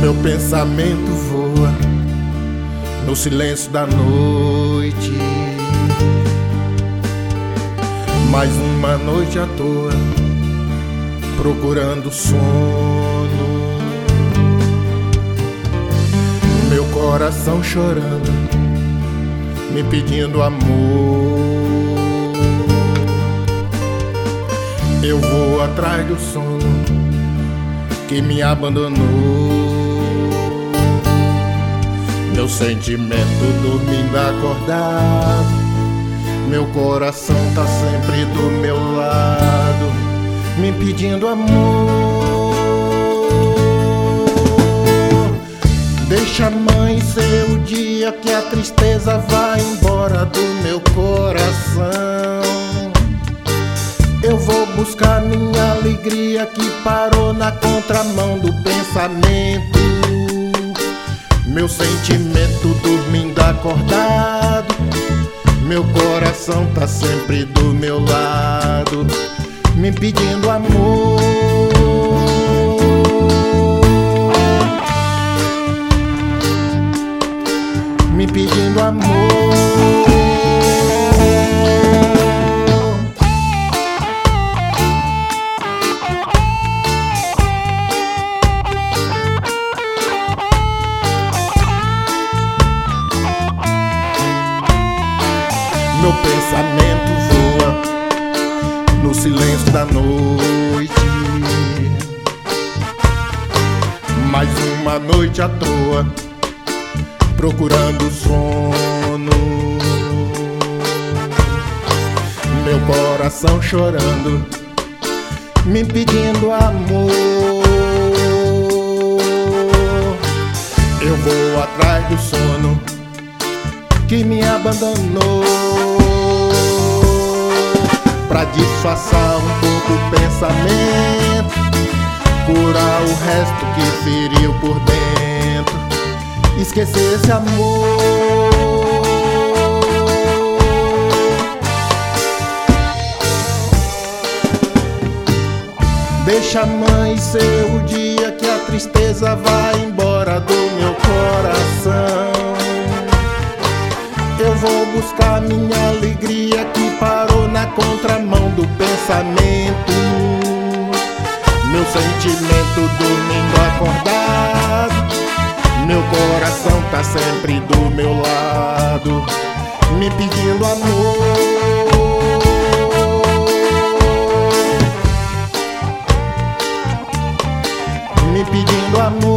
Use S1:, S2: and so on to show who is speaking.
S1: Meu pensamento voa no silêncio da noite. Mais uma noite à toa, procurando sono. Meu coração chorando, me pedindo amor. Eu vou atrás do sono que me abandonou. Meu sentimento dormindo acordado, meu coração tá sempre do meu lado, me pedindo amor. Deixa, mãe, ser o dia que a tristeza vai embora do meu coração. Eu vou buscar minha alegria que parou na contramão do pensamento. Meu sentimento dormindo acordado, meu coração tá sempre do meu lado, me pedindo amor. Me pedindo amor. Meu pensamento voa no silêncio da noite. Mais uma noite à toa, procurando sono. Meu coração chorando, me pedindo amor. Eu vou atrás do sono que me abandonou, pra disfarçar um pouco o pensamento, curar o resto que feriu por dentro, esquecer esse amor. Deixa, mãe, ser o dia que a tristeza vai embora do meu coração. Eu vou buscar minha alegria que parou na contramão do pensamento. Meu sentimento dormindo acordado, meu coração tá sempre do meu lado, me pedindo amor. Me pedindo amor.